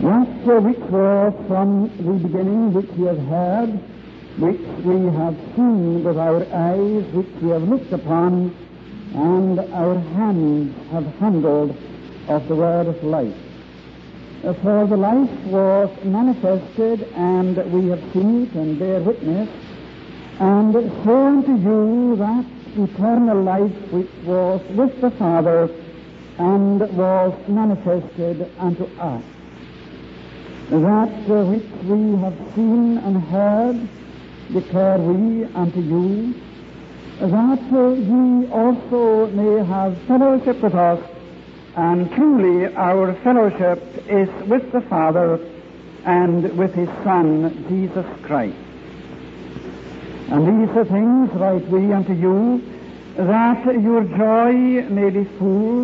That which was from the beginning, which we have heard, which we have seen with our eyes, which we have looked upon, and our hands have handled of the word of life. For the life was manifested, and we have seen it and bear witness, and show unto you that eternal life which was with the Father and was manifested unto us. That which we have seen and heard declare we unto you, that ye also may have fellowship with us, and truly our fellowship is with the Father and with His Son, Jesus Christ. And these are things write we unto you, that your joy may be full.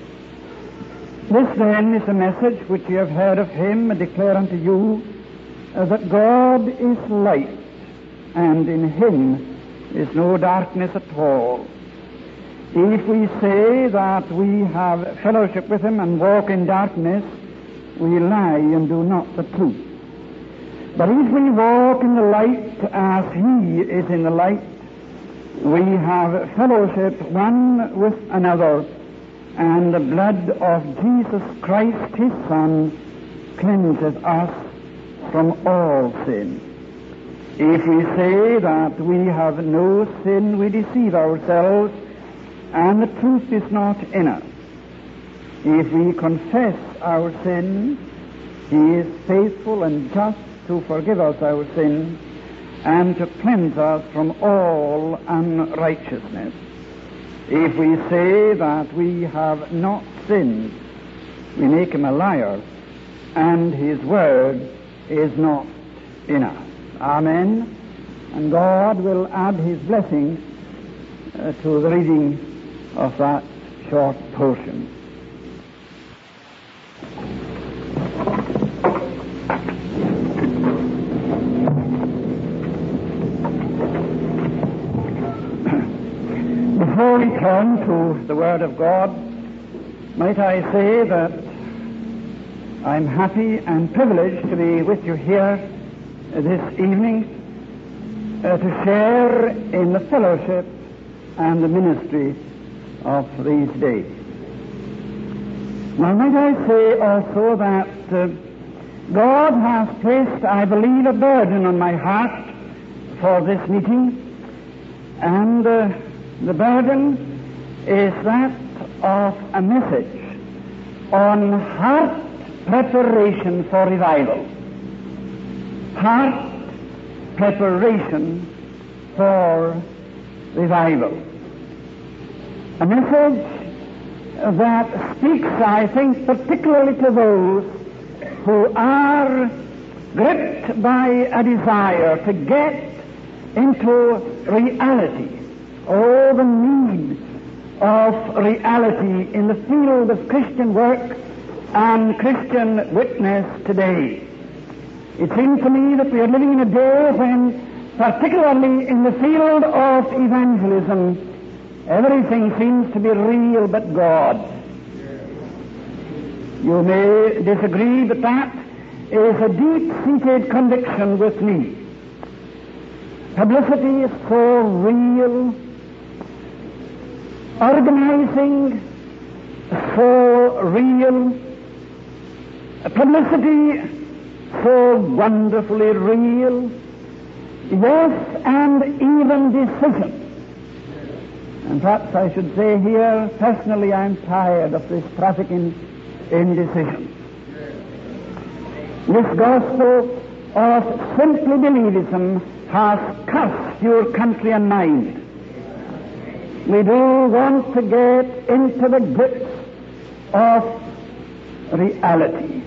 This then is a message which you have heard of Him, and declare unto you, that God is light, and in Him is no darkness at all. If we say that we have fellowship with Him and walk in darkness, we lie and do not the truth. But if we walk in the light as He is in the light, we have fellowship one with another, and the blood of Jesus Christ, His Son, cleanses us from all sin. If we say that we have no sin, we deceive ourselves, and the truth is not in us. If we confess our sin, He is faithful and just to forgive us our sins and to cleanse us from all unrighteousness. If we say that we have not sinned, we make Him a liar, and His word is not in us. Amen. And God will add His blessing to the reading of that short portion. Before we turn to the Word of God, might I say that I'm happy and privileged to be with you here this evening to share in the fellowship and the ministry of these days. Now, might I say also that God has placed, I believe, a burden on my heart for this meeting, and the burden is that of a message on heart preparation for revival. Heart preparation for revival. A message that speaks, I think, particularly to those who are gripped by a desire to get into reality. Oh, the need of reality in the field of Christian work and Christian witness today. It seems to me that we are living in a day when, particularly in the field of evangelism, everything seems to be real but God. You may disagree, but that is a deep-seated conviction with me. Publicity is so real, organizing so real, publicity so wonderfully real, yes, and even decision. And perhaps I should say here, personally, I'm tired of this traffic in indecision. This gospel of simply believism has cursed your country and mine. We do want to get into the grips of reality.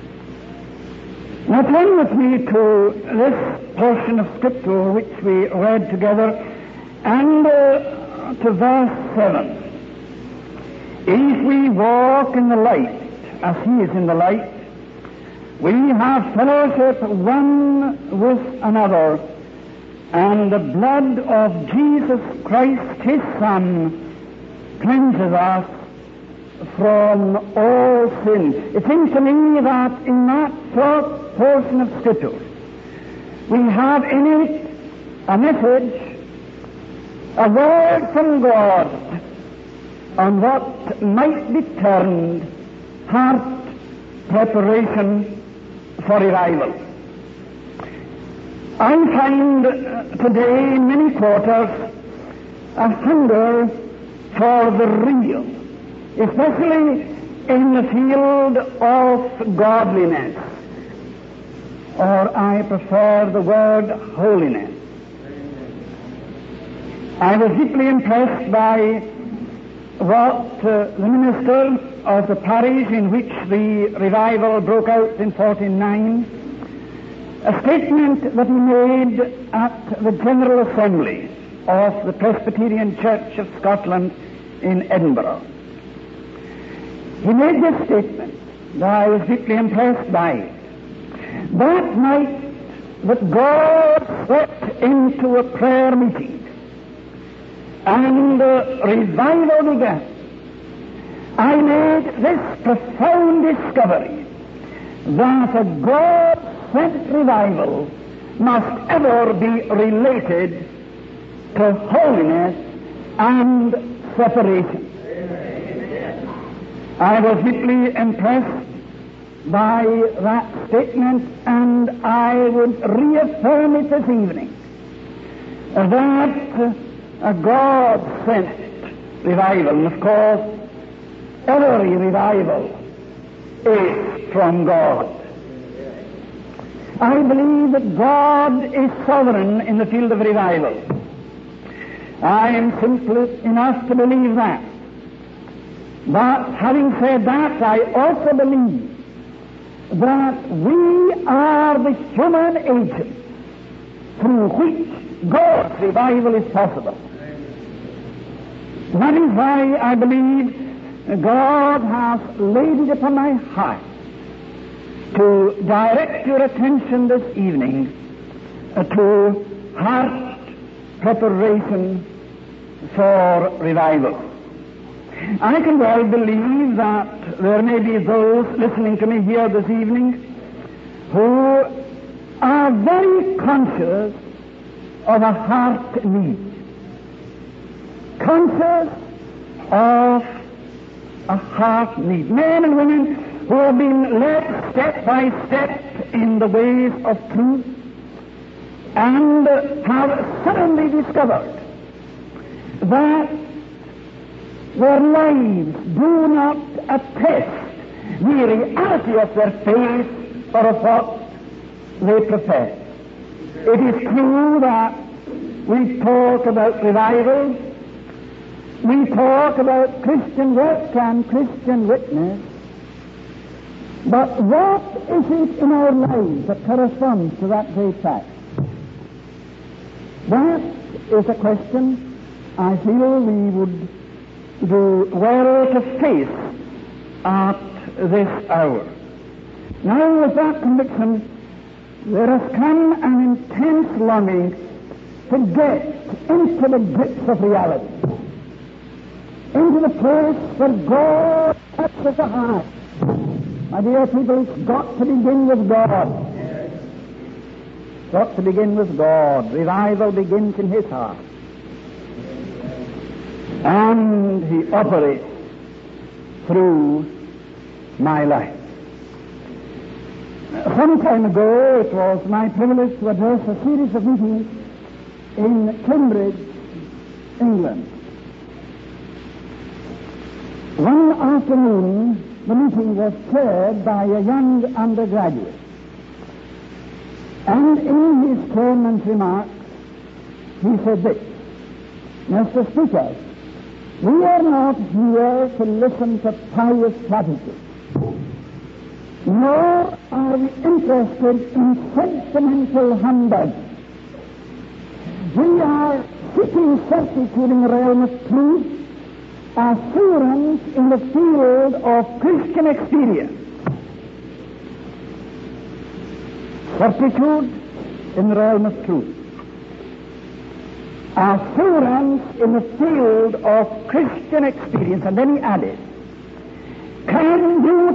Now turn with me to this portion of Scripture which we read together, and to verse 7. If we walk in the light, as He is in the light, we have fellowship one with another, and the blood of Jesus Christ, His Son, cleanses us from all sin. It seems to me that in that short portion of Scripture, we have in it a message, a word from God on what might be termed heart preparation for revival. I find today in many quarters a hunger for the real, especially in the field of godliness, or I prefer the word holiness. I was deeply impressed by what the minister of the parish in which the revival broke out in 1949, a statement that he made at the General Assembly of the Presbyterian Church of Scotland in Edinburgh. He made this statement, and I was deeply impressed by it. That night that God swept into a prayer meeting and revival began, I made this profound discovery that a God-sent revival must ever be related to holiness and separation. I was deeply impressed by that statement, and I would reaffirm it this evening, that a God-sent revival, and of course every revival is from God. I believe that God is sovereign in the field of revival. I am simple enough to believe that. But having said that, I also believe that we are the human agent through which God's revival is possible. That is why I believe God has laid it upon my heart to direct your attention this evening to heart preparation for revival. I can well believe that there may be those listening to me here this evening who are very conscious of a heart need, conscious of a heart need. Men and women who have been led step by step in the ways of truth and have suddenly discovered that their lives do not attest the reality of their faith or of what they profess. It is true that we talk about revival, we talk about Christian work and Christian witness, but what is it in our lives that corresponds to that great fact? That is a question I feel we would do well to face at this hour. Now, with that conviction, there has come an intense longing to get into the grips of reality, into the place where God touches the heart. My dear people, it's got to begin with God. It's got to begin with God. Revival begins in His heart. And He operates through my life. Some time ago, it was my privilege to address a series of meetings in Cambridge, England. One afternoon, the meeting was chaired by a young undergraduate. And in his chairman's remarks, he said this: Mr. Speaker, we are not here to listen to pious platitudes, nor are we interested in sentimental humbug. We are seeking certitude in the realm of truth, assurance in the field of Christian experience. Certitude in the realm of truth, assurance in the field of Christian experience. And then he added,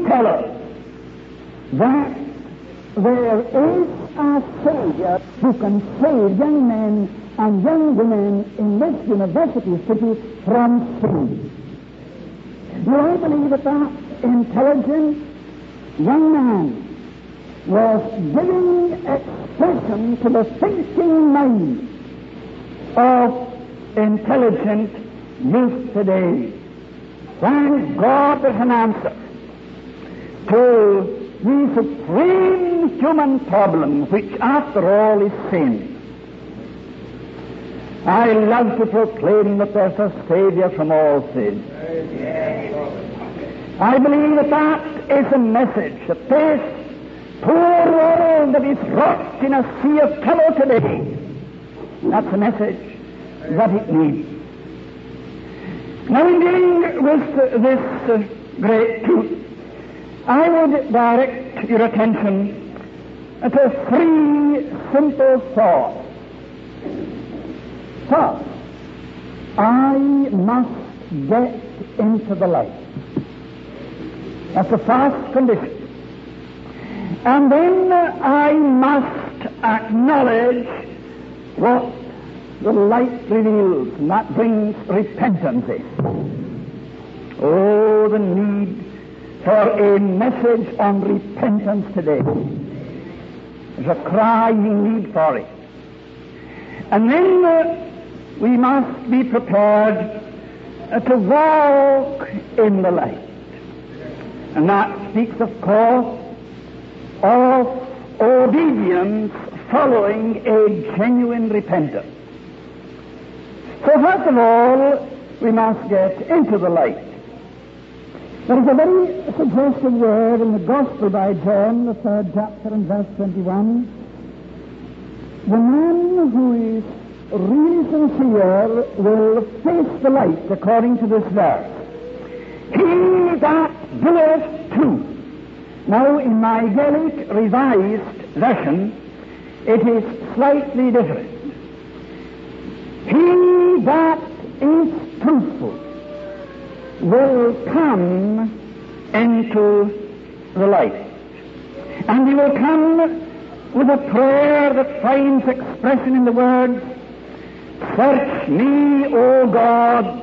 tell us that there is a Savior who can save young men and young women in this university city from sin. Now, I believe that intelligent young man was giving expression to the thinking mind of intelligent youth today. Thank God there's an answer to the supreme human problem, which after all is sin. I love to proclaim that there's a Savior from all sin. I believe that is a message that this poor world that is rocked in a sea of trouble today, that's a message that it needs. Now, in dealing with this great truth, I would direct your attention to three simple thoughts. First, I must get into the light. That's the first condition. And then I must acknowledge what the light reveals, and that brings repentance in. Oh, the need for a message on repentance today. There's a crying need for it. And then we must be prepared to walk in the light. And that speaks, of course, of obedience following a genuine repentance. So first of all, we must get into the light. There is a very suggestive word in the Gospel by John, the 3rd chapter and verse 21. The man who is really sincere will face the light, according to this verse. He that doeth truth. Now, in my Gaelic Revised Version, it is slightly different. He that is truthful will come into the light. And he will come with a prayer that finds expression in the words, "Search me, O God,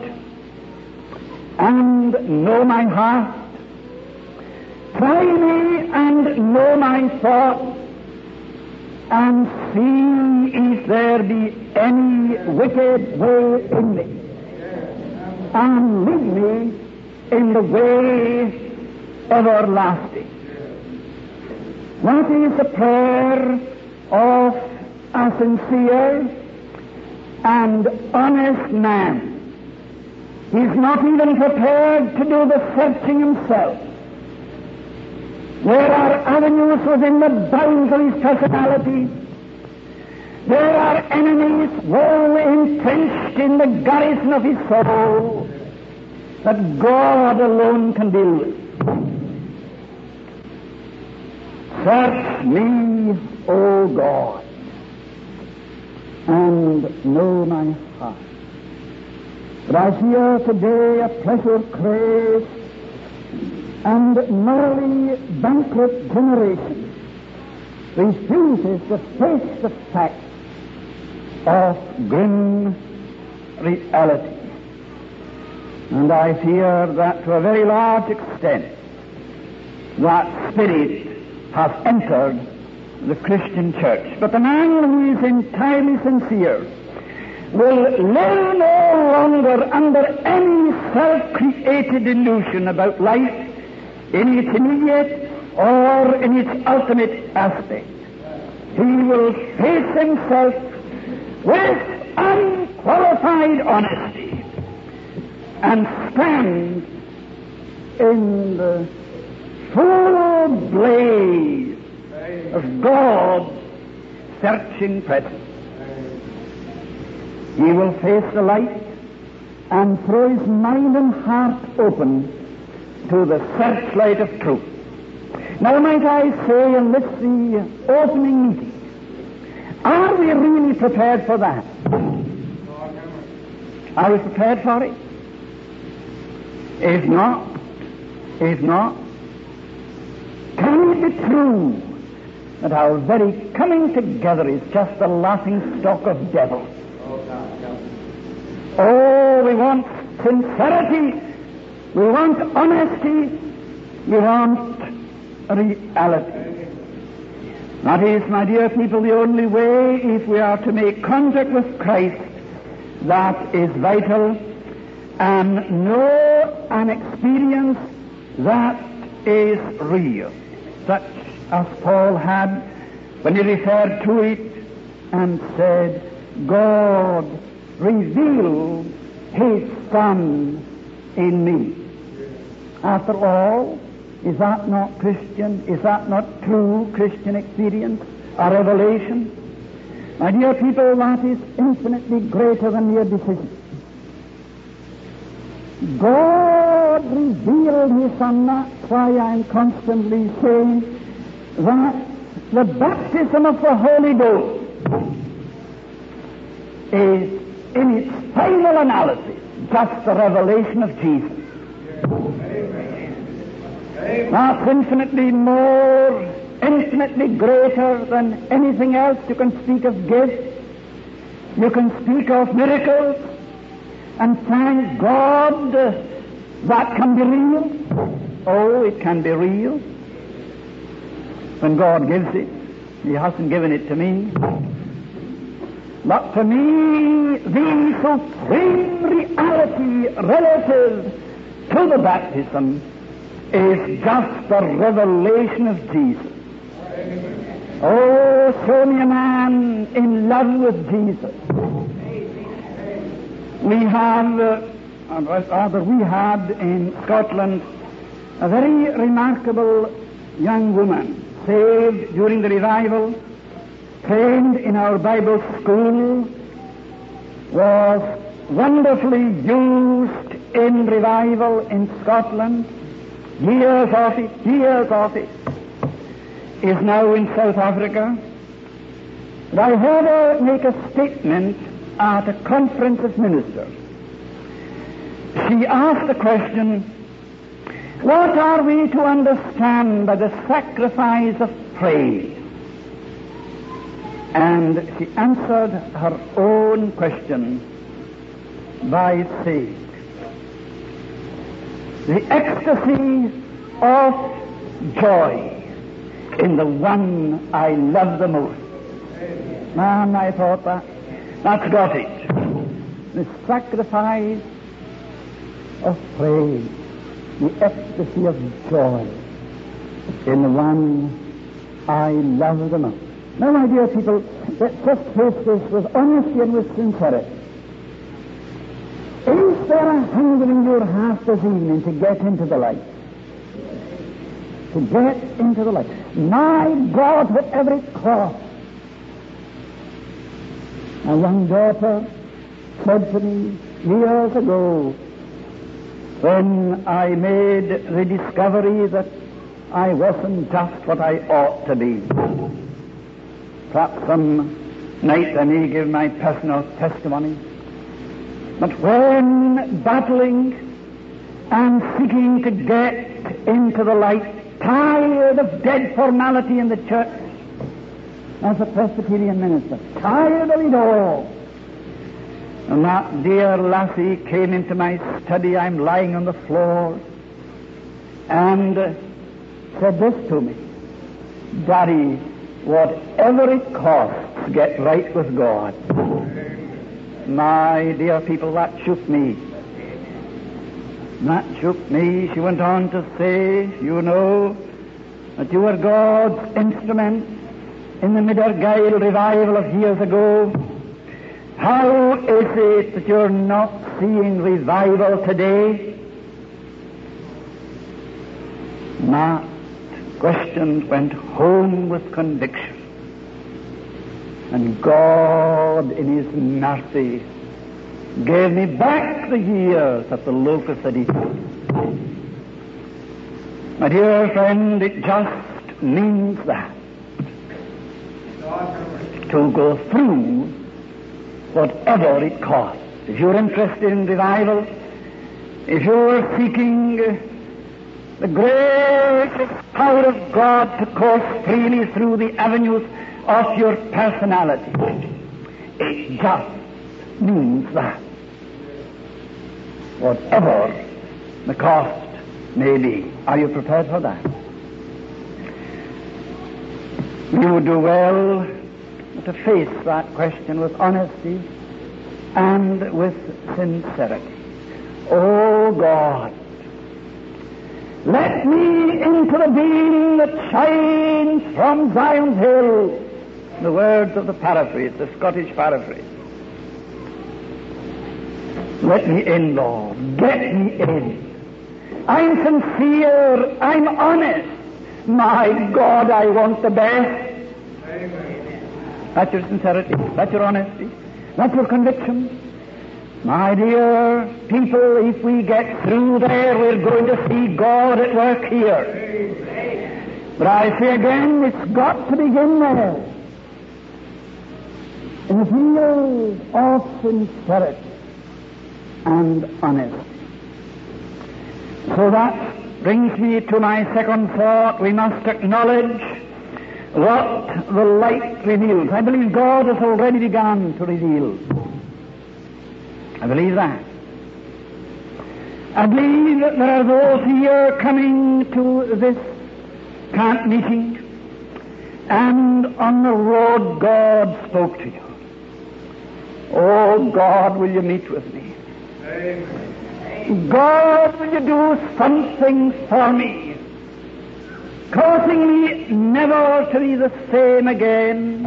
and know my heart. Try me and know my thoughts, and see if there be any wicked way in me, and lead me in the way everlasting." That is the prayer of a sincere and honest man. He's not even prepared to do the searching himself. There are avenues within the bounds of his personality. There are enemies well entrenched in the garrison of his soul that God alone can deal with. Search me, O God, and know my heart. But I hear today a pleasure crazed and morally bankrupt generation refuses to face the fact of grim reality. And I fear that to a very large extent that spirit has entered the Christian church. But the man who is entirely sincere will live no longer under any self-created illusion about life in its immediate or in its ultimate aspect. He will face himself with unqualified honesty and stand in the full blaze of God's searching presence. He will face the light and throw his mind and heart open to the searchlight of truth. Now, might I say in this the opening meeting, are we really prepared for that? Are we prepared for it? If not, be true that our very coming together is just the laughing stock of devils. Oh, we want sincerity, we want honesty, we want reality. That is, my dear people, the only way if we are to make contact with Christ that is vital and know an experience that is real, such as Paul had when he referred to it and said, God revealed His Son in me. After all, is that not Christian? Is that not true Christian experience or revelation? My dear people, that is infinitely greater than mere decision. God revealed His Son. That's why I'm constantly saying that the baptism of the Holy Ghost is, in its final analysis, just the revelation of Jesus. That's infinitely more, infinitely greater than anything else you can speak of gifts. You can speak of miracles, and thank God that can be real. Oh, it can be real. When God gives it, He hasn't given it to me. But to me, the supreme reality relative to the baptism is just the revelation of Jesus. Oh, show me a man in love with Jesus. We had in Scotland a very remarkable young woman, saved during the revival, trained in our Bible school, was wonderfully used in revival in Scotland, years of it, is now in South Africa. And I heard her make a statement at a conference of ministers. She asked the question, what are we to understand by the sacrifice of praise? And she answered her own question by saying, the ecstasy of joy in the one I love the most. Man, I thought that's got it. The sacrifice of praise, the ecstasy of joy in the one I love the most. Now, my dear people, let's just face this with honesty and with sincerity. Is there a hunger in your heart this evening to get into the light? To get into the light. My God, whatever it costs. A young daughter said to me years ago, when I made the discovery that I wasn't just what I ought to be. Perhaps some night I may give my personal testimony. But when battling and seeking to get into the light, tired of dead formality in the church, as a Presbyterian minister, tired of it all, and that dear lassie came into my study, I'm lying on the floor, and said this to me, Daddy, whatever it costs, get right with God. My dear people, that shook me. That shook me. She went on to say, you know, that you were God's instrument in the Mid-Argyle revival of years ago. How is it that you're not seeing revival today? That question went home with conviction. And God, in His mercy, gave me back the years that the locust had eaten. My dear friend, it just means that to go through whatever it costs. If you're interested in revival, if you're seeking the gracious power of God to course freely through the avenues of your personality. It just means that, whatever the cost may be. Are you prepared for that? You do well to face that question with honesty and with sincerity. Oh God, let me into the beam that shines from Zion's hill. The words of the paraphrase, the Scottish paraphrase. Let me in, Lord. Get me in. I'm sincere. I'm honest. My God, I want the best. Amen. That's your sincerity. That's your honesty. That's your conviction. My dear people, if we get through there, we're going to see God at work here. Amen. But I say again, it's got to begin there. In the field of sincerity and honesty. So that brings me to my second thought. We must acknowledge what the light reveals. I believe God has already begun to reveal. I believe that. I believe that there are those here coming to this camp meeting, and on the road God spoke to you. Oh God, will you meet with me? Amen. God, will you do something for me, causing me never to be the same again?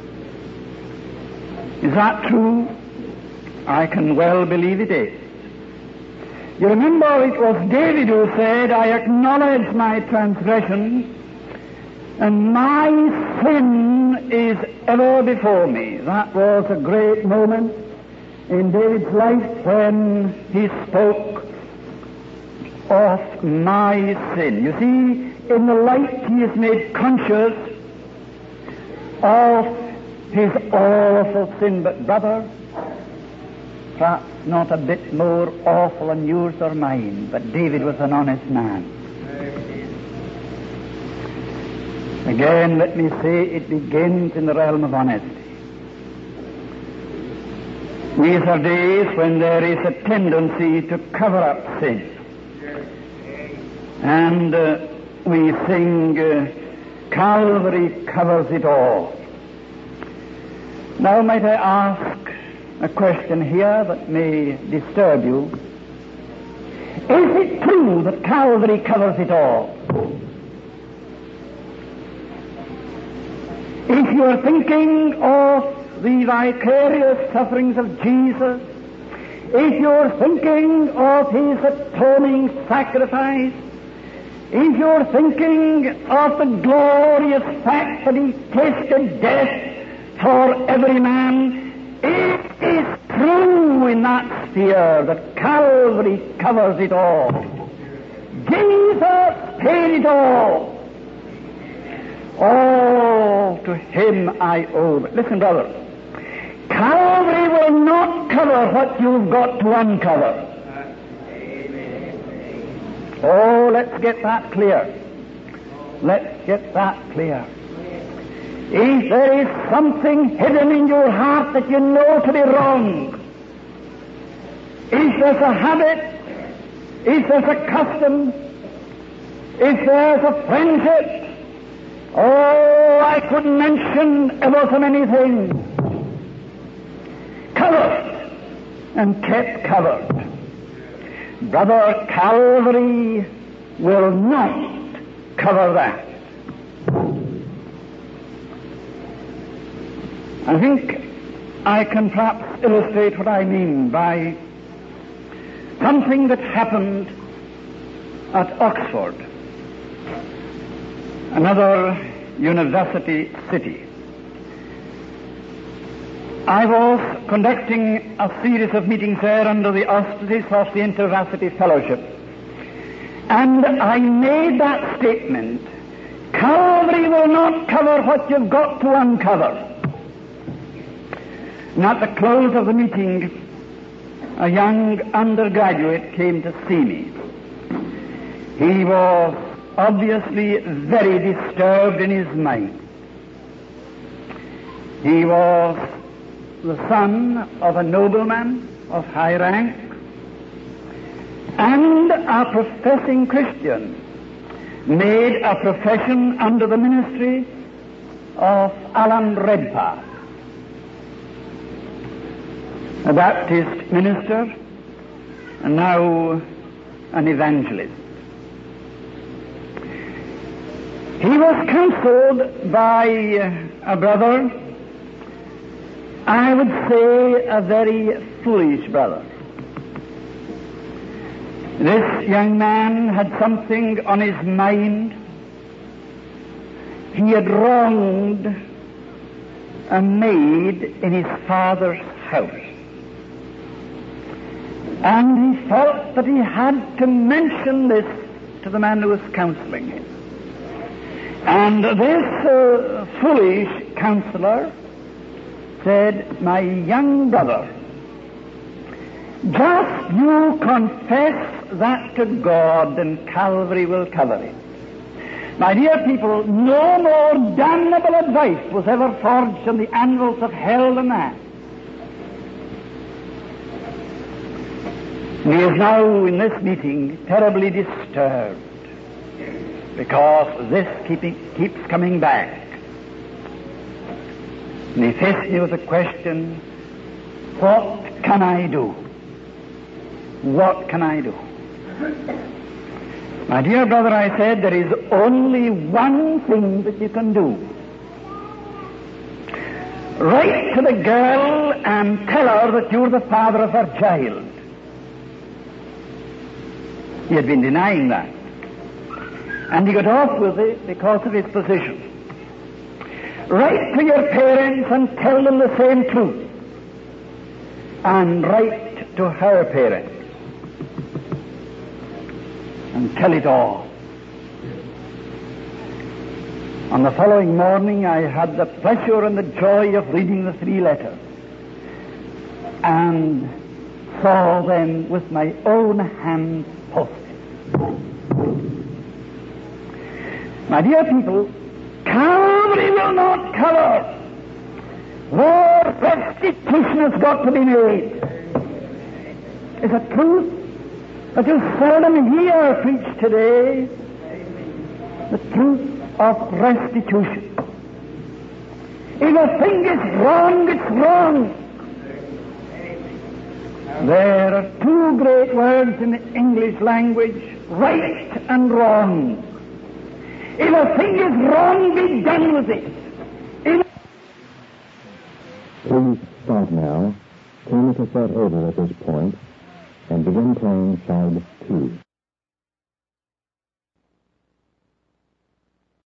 Is that true? I can well believe it is. You remember it was David who said, I acknowledge my transgression, and my sin is ever before me. That was a great moment in David's life when he spoke of my sin. You see, in the light he is made conscious of his awful sin. But brother, perhaps not a bit more awful than yours or mine, but David was an honest man. Again, let me say, it begins in the realm of honesty. These are days when there is a tendency to cover up sin. And we sing, Calvary covers it all. Now might I ask a question here that may disturb you. Is it true that Calvary covers it all? If you are thinking of the vicarious sufferings of Jesus, if you are thinking of His atoning sacrifice, if you are thinking of the glorious fact that He tasted death for every man, it is true in that sphere that Calvary covers it all. Jesus paid it all. All to Him I owe. But listen, brother, Calvary will not cover what you've got to uncover. Oh, let's get that clear. Let's get that clear. If there is something hidden in your heart that you know to be wrong, if there's a habit, if there's a custom, if there's a friendship, oh, I could mention ever so many things. Covered and kept covered. Brother, Calvary will not cover that. I think I can perhaps illustrate what I mean by something that happened at Oxford, another university city. I was conducting a series of meetings there under the auspices of the InterVarsity Fellowship, and I made that statement: Calvary will not cover what you've got to uncover. And at the close of the meeting, a young undergraduate came to see me. He was obviously very disturbed in his mind. He was the son of a nobleman of high rank and a professing Christian, made a profession under the ministry of Alan Redpath, a Baptist minister and now an evangelist. He was counseled by a brother, I would say a very foolish brother. This young man had something on his mind. He had wronged a maid in his father's house. And he felt that he had to mention this to the man who was counseling him. And this foolish counselor said, "My young brother, just you confess that to God and Calvary will cover it." My dear people, no more damnable advice was ever forged on the anvils of hell than that. And he is now in this meeting terribly disturbed because this keeps coming back. And he faced me with the question, what can I do? What can I do? My dear brother, I said, there is only one thing that you can do. Write to the girl and tell her that you're the father of her child. He had been denying that. And he got off with it because of his position. Write to your parents and tell them the same truth. And write to her parents and tell it all. On the following morning I had the pleasure and the joy of reading the 3 letters and saw them with my own hand posted. My dear people, Calvary will not cover. War restitution has got to be made. Is it truth that you seldom hear preached today? The truth of restitution. If a thing is wrong, it's wrong. There are 2 great words in the English language, right and wrong. If a thing is wrong, be done with it. Please start now. Turn the cassette over at this point and begin playing side 2.